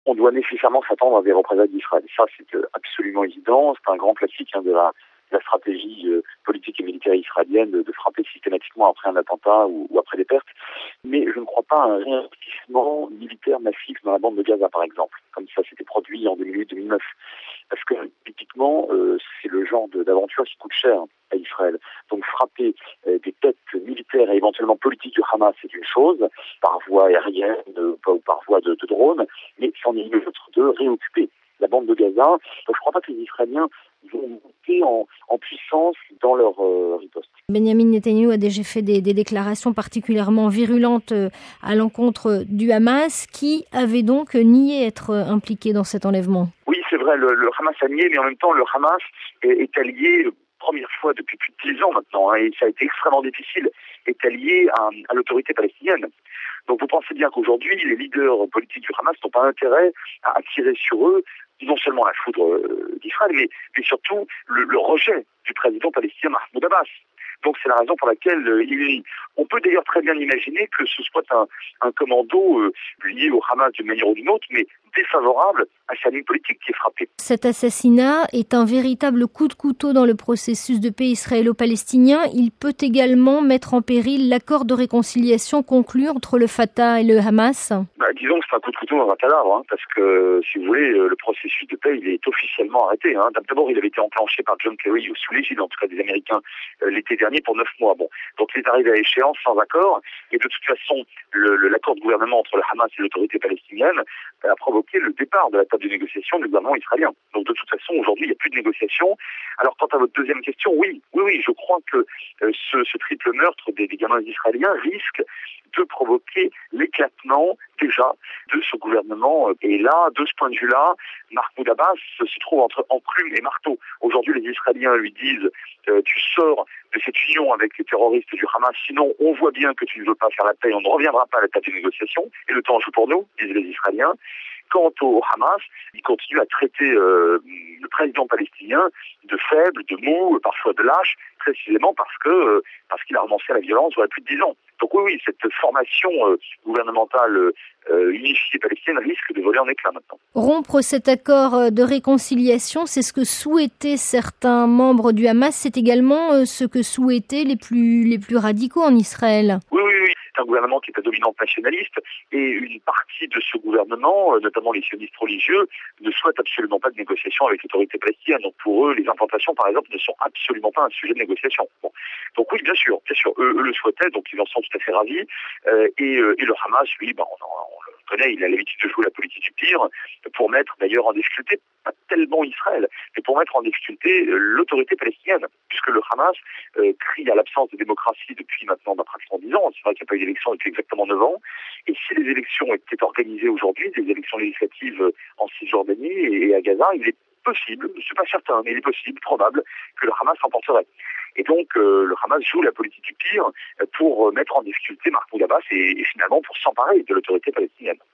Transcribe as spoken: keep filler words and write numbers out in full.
On doit nécessairement s'attendre à des représailles d'Israël. Ça, c'est euh, absolument évident. C'est un grand classique hein, de la, de la stratégie euh, politique et militaire israélienne de, de frapper systématiquement après un attentat ou, ou après des pertes. Mais je ne crois pas à un réinvestissement militaire massif dans la bande de Gaza, par exemple, comme ça s'était produit en deux mille huit deux mille neuf. Parce que, typiquement, euh, c'est le genre de, d'aventure qui coûte cher à Israël. Donc, frapper euh, des têtes militaires et éventuellement politiques du Hamas, c'est une chose, par voie aérienne euh, ou par voie de, de drone, mais c'en est une autre de réoccuper la bande de Gaza. Donc, je ne crois pas que les Israéliens vont monter en, en puissance dans leur euh, riposte. Benjamin Netanyahou a déjà fait des, des déclarations particulièrement virulentes à l'encontre du Hamas, qui avait donc nié être impliqué dans cet enlèvement. Oui, c'est vrai, le, le Hamas a nié, mais en même temps, le Hamas est, est allié, première fois depuis plus de dix ans maintenant, hein, et ça a été extrêmement difficile, est allié à, à l'autorité palestinienne. Donc vous pensez bien qu'aujourd'hui, les leaders politiques du Hamas n'ont pas intérêt à attirer sur eux non seulement la foudre d'Israël, mais, mais surtout le, le rejet du président palestinien Mahmoud Abbas. Donc c'est la raison pour laquelle euh, il on peut d'ailleurs très bien imaginer que ce soit un, un commando euh, lié au Hamas d'une manière ou d'une autre, mais défavorable à sa ligne politique qui est frappée. Cet assassinat est un véritable coup de couteau dans le processus de paix israélo-palestinien. Il peut également mettre en péril l'accord de réconciliation conclu entre le Fatah et le Hamas. Bah, disons que c'est un coup de couteau dans un cadavre, hein, parce que, si vous voulez, le processus de paix, il est officiellement arrêté. Hein. D'abord, il avait été enclenché par John Kerry, ou sous l'égide, en tout cas, des Américains, euh, l'été dernier pour neuf mois. Bon, donc il est arrivé à échéance sans accord, et de toute façon, le, le, l'accord de gouvernement entre le Hamas et l'autorité palestinienne a provoqué le départ de la table de négociation du gouvernement israélien. Donc de toute façon, aujourd'hui, il n'y a plus de négociation. Alors, quant à votre deuxième question, oui, oui, oui, je crois que euh, ce, ce triple meurtre des, des gamins israéliens risque de provoquer l'éclatement déjà de ce gouvernement. Et là, de ce point de vue-là, Mahmoud Abbas se trouve entre enclume et marteau. Aujourd'hui, les Israéliens lui disent euh, tu sors de cette union avec les terroristes du Hamas, sinon on voit bien que tu ne veux pas faire la paix, on ne reviendra pas à la table de négociation, et le temps joue pour nous, disent les Israéliens. Quant au Hamas, il continue à traiter euh, le président palestinien de faible, de mou, parfois de lâche, précisément parce que euh, parce qu'il a renoncé à la violence il y a plus de dix ans. Donc oui, oui, cette formation euh, gouvernementale euh, unifiée palestinienne risque de voler en éclats maintenant. Rompre cet accord de réconciliation, c'est ce que souhaitaient certains membres du Hamas, c'est également euh, ce que souhaitaient les plus les plus radicaux en Israël. Oui, oui, oui. C'est un gouvernement qui est à dominante nationaliste, et une partie de ce gouvernement, notamment les sionistes religieux, ne souhaitent absolument pas de négociation avec l'autorité palestinienne. Donc pour eux, les implantations, par exemple, ne sont absolument pas un sujet de négociation. Bon. Donc oui, bien sûr, bien sûr, eux, eux le souhaitaient, donc ils en sont tout à fait ravis. Euh, et, euh, et le Hamas, lui, ben, on, on le connaît, il a l'habitude de jouer la politique du pire, pour mettre d'ailleurs en difficulté, pas tellement Israël, mais pour mettre en difficulté l'autorité palestinienne, puisque le Hamas euh, crie à l'absence de démocratie depuis maintenant bah, pratiquement dix ans. C'est vrai qu'il n'y a pas eu d'élection depuis exactement neuf ans. Et si les élections étaient organisées aujourd'hui, des élections législatives en Cisjordanie et à Gaza, il est possible, je ne suis pas certain, mais il est possible, probable, que le Hamas remporterait. Et donc, euh, le Hamas joue la politique du pire pour mettre en difficulté Mahmoud Abbas et, et finalement pour s'emparer de l'autorité palestinienne.